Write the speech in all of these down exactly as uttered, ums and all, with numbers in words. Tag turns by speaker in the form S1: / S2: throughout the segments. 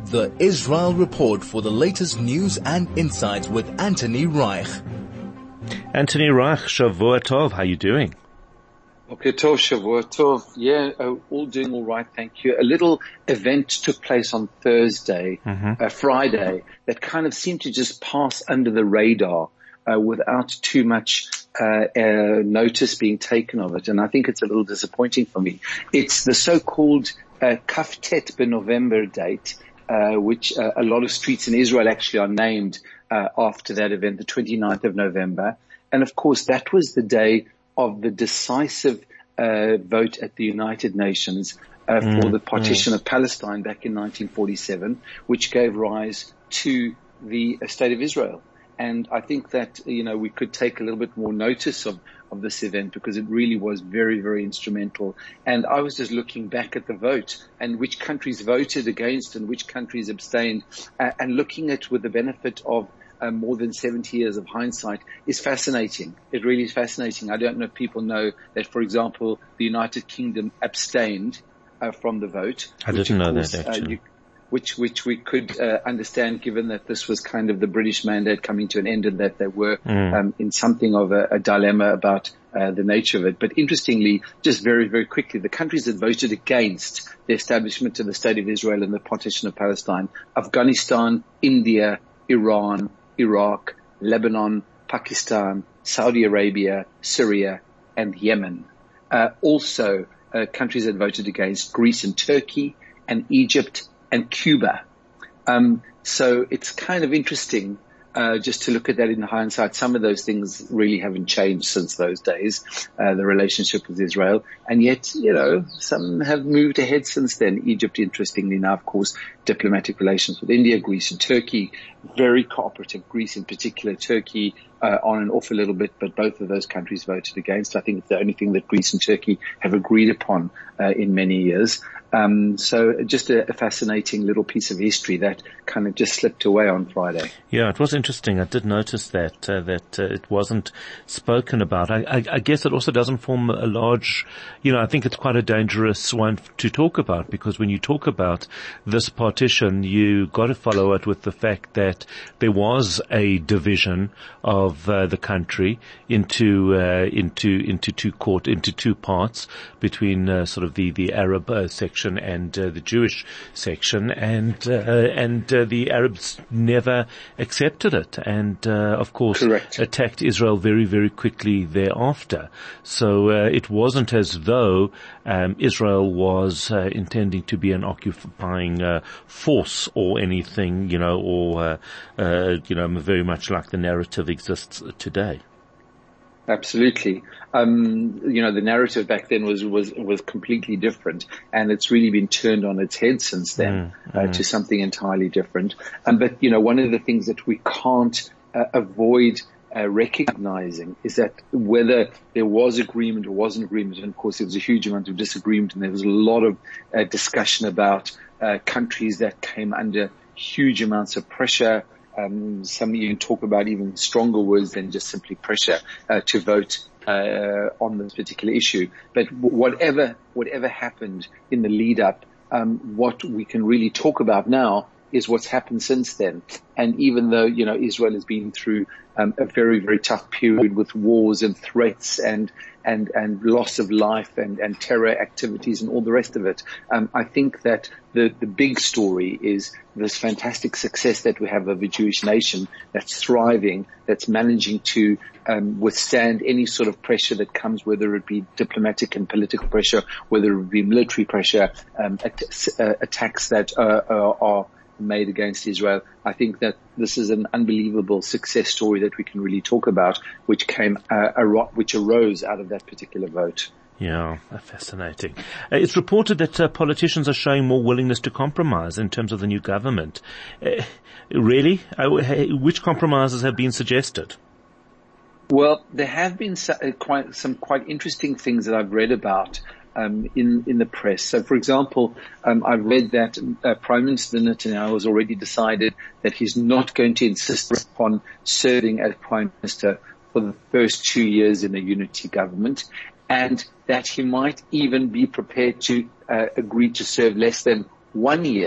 S1: The Israel Report for the latest news and insights with Anthony Reich.
S2: Anthony Reich, Shavua Tov, how are you doing?
S3: Okay, Tov, Shavua Tov. Yeah, uh, all doing all right, thank you. A little event took place on Thursday, mm-hmm. uh, Friday, that kind of seemed to just pass under the radar uh, without too much uh, uh, notice being taken of it. And I think it's a little disappointing for me. It's the so-called uh, Kaftet B'November date, uh, which uh, a lot of streets in Israel actually are named uh, after that event, the twenty-ninth of November. And of course, that was the day of the decisive uh, vote at the United Nations uh, mm, for the partition mm. of Palestine back in nineteen forty-seven, which gave rise to the uh, State of Israel. And I think that, you know, we could take a little bit more notice of, of this event because it really was very, very instrumental. And I was just looking back at the vote and which countries voted against and which countries abstained, uh, and looking at with the benefit of Uh, more than seventy years of hindsight is fascinating. It really is fascinating. I don't know if people know that, for example, the United Kingdom abstained uh, from the vote.
S2: I didn't know
S3: course,
S2: that actually.
S3: Uh, you, which, which we could uh, understand given that this was kind of the British mandate coming to an end and that they were mm. um, in something of a, a dilemma about uh, the nature of it. But interestingly, just very, very quickly, the countries that voted against the establishment of the State of Israel and the partition of Palestine: Afghanistan, India, Iran, Iraq, Lebanon, Pakistan, Saudi Arabia, Syria, and Yemen. Uh, also, uh, countries that voted against: Greece and Turkey, and Egypt and Cuba. Um, so it's kind of interesting uh, just to look at that in hindsight. Some of those things really haven't changed since those days, uh, the relationship with Israel. And yet, you know, some have moved ahead since then. Egypt, interestingly now, of course, diplomatic relations with India, Greece and Turkey, very cooperative. Greece in particular, Turkey uh, on and off a little bit, but both of those countries voted against. I think it's the only thing that Greece and Turkey have agreed upon uh, in many years. Um, so just a, a fascinating little piece of history that kind of just slipped away on Friday.
S2: Yeah, it was interesting. I did notice that, uh, that, uh, it wasn't spoken about. I, I, I guess it also doesn't form a large, you know, I think it's quite a dangerous one to talk about, because when you talk about this partition, you got to follow it with the fact that there was a division of uh, the country into, uh, into, into two court, into two parts between, uh, sort of the, the Arab uh, section and uh, the Jewish section, and uh, and uh, the Arabs never accepted it, and uh, of course
S3: Correct.
S2: attacked Israel very, very quickly thereafter. So uh, it wasn't as though um, Israel was uh, intending to be an occupying uh, force or anything, you know, or uh, uh, you know, very much like the narrative exists today.
S3: Absolutely. Um, you know, the narrative back then was, was, was completely different, and it's really been turned on its head since then, mm, uh, mm. to something entirely different. Um, but, you know, one of the things that we can't uh, avoid uh, recognizing is that whether there was agreement or wasn't agreement, and of course there was a huge amount of disagreement, and there was a lot of uh, discussion about uh, countries that came under huge amounts of pressure. Um, some even talk about even stronger words than just simply pressure uh, to vote uh, on this particular issue. But whatever whatever happened in the lead up, um, what we can really talk about now is what's happened since then. And even though, you know, Israel has been through um, a very, very tough period with wars and threats and and and loss of life and and terror activities and all the rest of it, um, I think that the the big story is this fantastic success that we have of a Jewish nation that's thriving, that's managing to um, withstand any sort of pressure that comes, whether it be diplomatic and political pressure, whether it be military pressure, um, at, uh, attacks that uh, are, are made against Israel. I think that this is an unbelievable success story that we can really talk about, which came, uh, ar- which arose out of that particular vote.
S2: Yeah, fascinating. Uh, it's reported that uh, politicians are showing more willingness to compromise in terms of the new government. Uh, really? Uh, which compromises have been suggested?
S3: Well, there have been so, uh, quite, some quite interesting things that I've read about um, in in the press. So, for example, um, I've read that uh, Prime Minister Netanyahu has already decided that he's not going to insist upon serving as Prime Minister for the first two years in a unity government, and that he might even be prepared to uh, agree to serve less than one year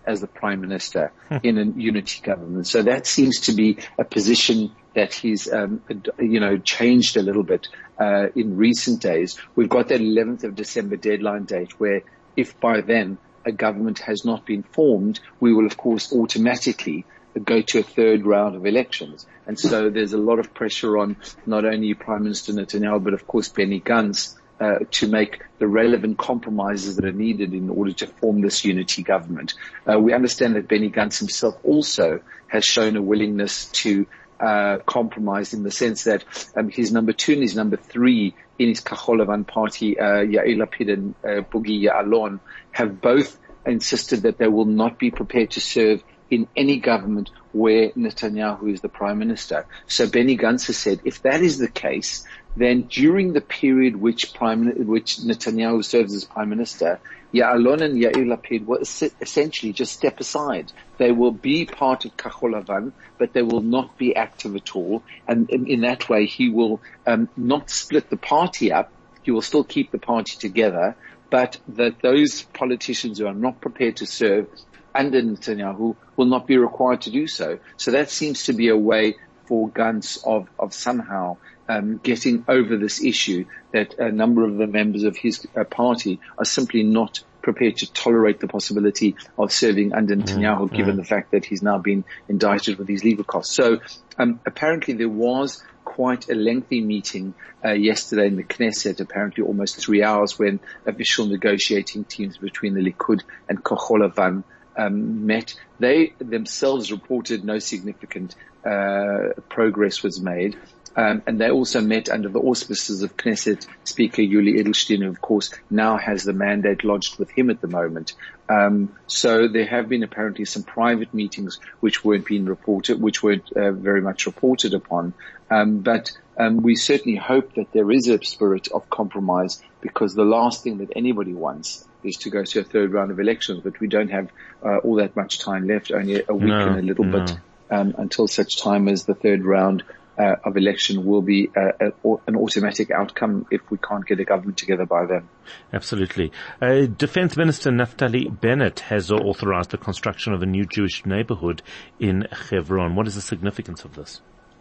S3: as the prime minister in a unity government. So that seems to be a position that he's, um, you know, changed a little bit uh, in recent days. We've got that eleventh of December deadline date where if by then a government has not been formed, we will, of course, automatically go to a third round of elections. And so there's a lot of pressure on not only Prime Minister Netanyahu, but of course Benny Gantz, uh, to make the relevant compromises that are needed in order to form this unity government. Uh, we understand that Benny Gantz himself also has shown a willingness to uh, compromise in the sense that um, his number two and his number three in his Kahol Lavan party, uh, Yair Lapid and uh, Bogi Ya'alon, have both insisted that they will not be prepared to serve in any government where Netanyahu is the prime minister. So Benny Gantz has said, if that is the case, then during the period which prime, which Netanyahu serves as prime minister, Ya'alon and Yair Lapid will essentially just step aside. They will be part of Kahol Lavan, but they will not be active at all. And in, in that way, he will um, not split the party up. He will still keep the party together, but that those politicians who are not prepared to serve under Netanyahu will not be required to do so. So that seems to be a way for Gantz of, of somehow um, getting over this issue that a number of the members of his uh, party are simply not prepared to tolerate the possibility of serving under Netanyahu, mm, given mm. the fact that he's now been indicted with these legal costs. So um, apparently there was quite a lengthy meeting uh, yesterday in the Knesset, apparently almost three hours, when official negotiating teams between the Likud and Kahol Lavan Um, met. They themselves reported no significant uh, progress was made. Um, and they also met under the auspices of Knesset Speaker Yuli Edelstein, who of course now has the mandate lodged with him at the moment. Um, so there have been apparently some private meetings which weren't being reported, which weren't uh, very much reported upon. Um, but um, we certainly hope that there is a spirit of compromise, because the last thing that anybody wants is to go to a third round of elections. But we don't have uh, all that much time left, only a week no, and a little no. bit um, until such time as the third round Uh, of election will be uh, a, an automatic outcome if we can't get a government together by then.
S2: Absolutely. Uh, Defense Minister Naftali Bennett has authorized the construction of a new Jewish neighborhood in Hebron. What is the significance of this?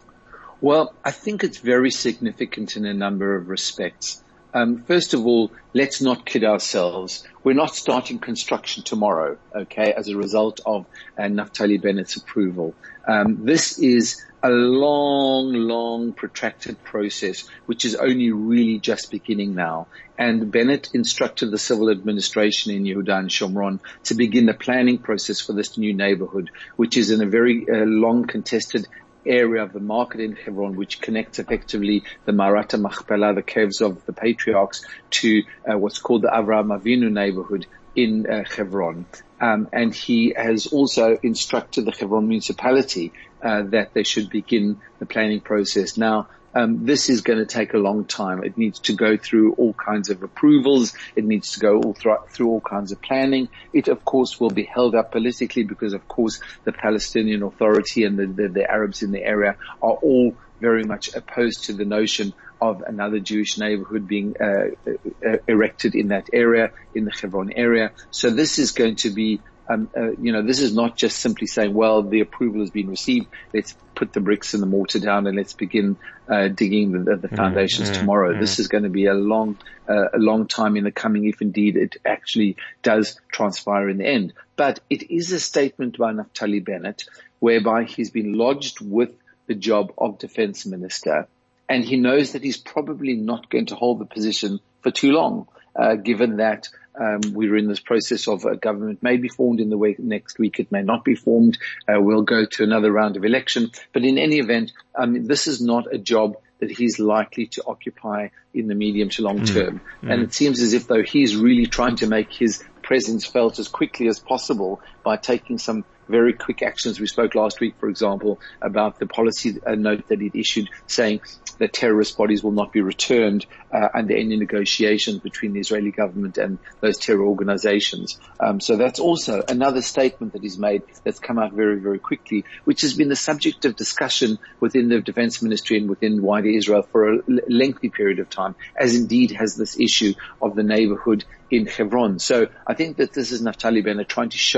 S3: Well, I think it's very significant in a number of respects. Um, first of all, let's not kid ourselves. We're not starting construction tomorrow, okay, as a result of uh, Naftali Bennett's approval. Um, this is a long, long, protracted process, which is only really just beginning now. And Bennett instructed the civil administration in Yehuda and Shomron to begin the planning process for this new neighborhood, which is in a very uh, long contested area of the market in Hebron, which connects effectively the Marata Machpelah, the caves of the patriarchs, to uh, what's called the Avraham Avinu neighborhood in uh, Hebron. Um, and he has also instructed the Hebron municipality uh, that they should begin the planning process. Now, um, this is going to take a long time. It needs to go through all kinds of approvals. It needs to go all through, through all kinds of planning. It, of course, will be held up politically because, of course, the Palestinian Authority and the, the, the Arabs in the area are all very much opposed to the notion of another Jewish neighborhood being uh, uh, erected in that area, in the Hebron area. So this is going to be, um, uh, you know, this is not just simply saying, well, the approval has been received, let's put the bricks and the mortar down and let's begin uh, digging the, the foundations mm-hmm. tomorrow. Mm-hmm. This is going to be a long, uh, a long time in the coming, if indeed it actually does transpire in the end. But it is a statement by Naftali Bennett whereby he's been lodged with the job of defense minister, and he knows that he's probably not going to hold the position for too long, uh, given that um, we're in this process of a government may be formed in the week, next week. It may not be formed. Uh, we'll go to another round of election. But in any event, um, this is not a job that he's likely to occupy in the medium to long term. Mm. And it seems as if though he's really trying to make his presence felt as quickly as possible by taking some very quick actions. We spoke last week, for example, about the policy uh, note that he'd issued saying that terrorist bodies will not be returned uh, under any negotiations between the Israeli government and those terror organizations. Um, so that's also another statement that he's made that's come out very, very quickly, which has been the subject of discussion within the defense ministry and within wider Israel for a l- lengthy period of time, as indeed has this issue of the neighborhood in Hebron. So I think that this is Naftali Bennett trying to show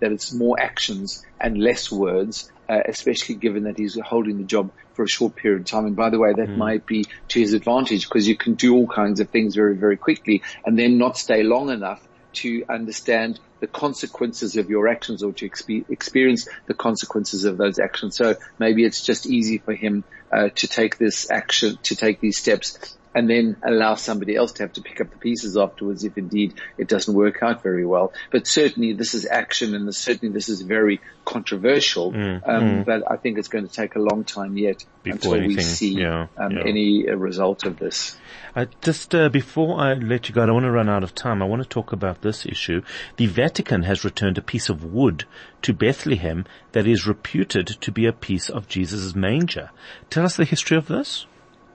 S3: that it's more actions and less words, uh, especially given that he's holding the job for a short period of time. And by the way, that mm. might be to his advantage, because you can do all kinds of things very, very quickly and then not stay long enough to understand the consequences of your actions, or to expe- experience the consequences of those actions. So maybe it's just easy for him uh, to take this action, to take these steps, and then allow somebody else to have to pick up the pieces afterwards if indeed it doesn't work out very well. But certainly this is action, and certainly this is very controversial. Mm, um, mm. But I think it's going to take a long time yet Before until anything, we see yeah, um, yeah. any uh, result of this.
S2: Uh, just uh, before I let you go, I don't want to run out of time. I want to talk about this issue. The Vatican has returned a piece of wood to Bethlehem that is reputed to be a piece of Jesus' manger. Tell us the history of this.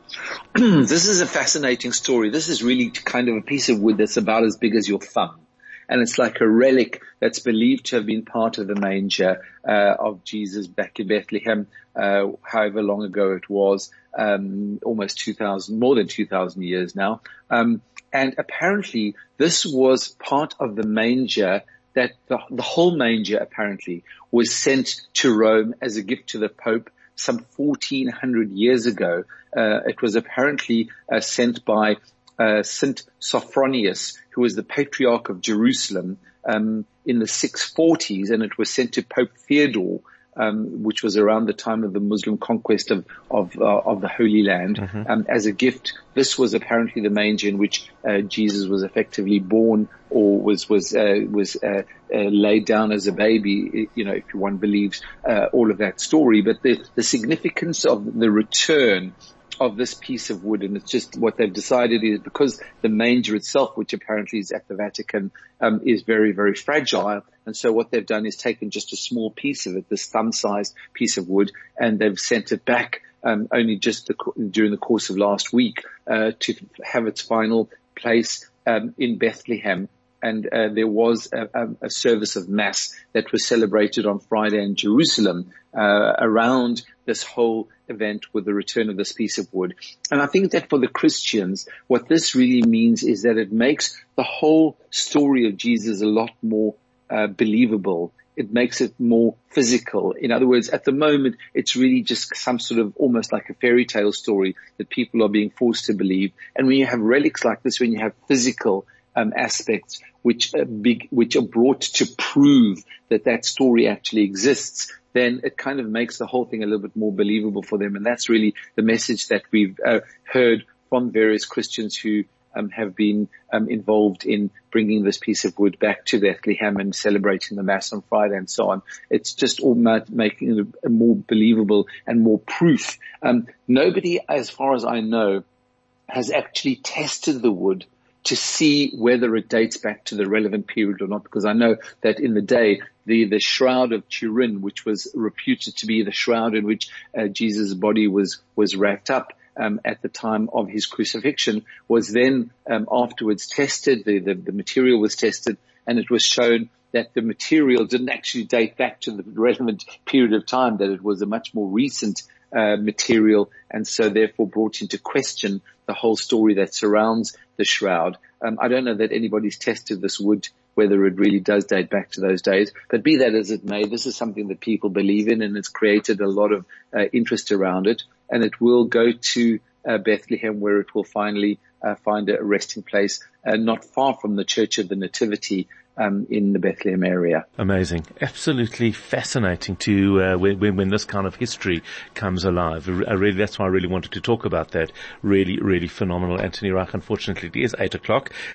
S3: This is a fascinating story. This is really kind of a piece of wood that's about as big as your thumb. And it's like a relic that's believed to have been part of the manger uh, of Jesus back in Bethlehem, uh, however long ago it was, um, almost two thousand, more than two thousand years now. Um, and apparently this was part of the manger that the, the whole manger apparently was sent to Rome as a gift to the Pope some fourteen hundred years ago. Uh, it was apparently uh, sent by uh, Saint Sophronius, who was the Patriarch of Jerusalem, um, in the six forties, and it was sent to Pope Theodore, um, which was around the time of the Muslim conquest of of, uh, of the Holy Land, mm-hmm. um, as a gift. This was apparently the manger in which uh, Jesus was effectively born, or was was uh, was uh, uh, laid down as a baby. You know, if one believes uh, all of that story, but the the significance of the return of this piece of wood, and it's just what they've decided is because the manger itself, which apparently is at the Vatican, um, is very, very fragile. And so what they've done is taken just a small piece of it, this thumb-sized piece of wood, and they've sent it back um, only just the, during the course of last week uh, to have its final place um, in Bethlehem. And uh, there was a, a, a service of Mass that was celebrated on Friday in Jerusalem uh, around this whole event with the return of this piece of wood. And I think that for the Christians, what this really means is that it makes the whole story of Jesus a lot more uh, believable. It makes it more physical. In other words, at the moment, it's really just some sort of almost like a fairy tale story that people are being forced to believe. And when you have relics like this, when you have physical Um, aspects which are big, which are brought to prove that that story actually exists, then it kind of makes the whole thing a little bit more believable for them. And that's really the message that we've uh, heard from various Christians who um, have been um, involved in bringing this piece of wood back to Bethlehem and celebrating the Mass on Friday and so on. It's just all making it a more believable and more proof. Um, nobody, as far as I know, has actually tested the wood to see whether it dates back to the relevant period or not, because I know that in the day, the, the Shroud of Turin, which was reputed to be the shroud in which uh, Jesus' body was, was wrapped up um, at the time of his crucifixion, was then um, afterwards tested, the, the, the material was tested, and it was shown that the material didn't actually date back to the relevant period of time, that it was a much more recent uh, material, and so therefore brought into question the whole story that surrounds the shroud. Um, I don't know that anybody's tested this wood, whether it really does date back to those days, but be that as it may, this is something that people believe in, and it's created a lot of uh, interest around it, and it will go to uh, Bethlehem, where it will finally uh, find a resting place uh, not far from the Church of the Nativity, Um, in the Bethlehem area.
S2: Amazing. Absolutely fascinating to, uh, when, when this kind of history comes alive. I really, that's why I really wanted to talk about that. Really, really phenomenal. Anthony Reich, unfortunately, it is eight o'clock.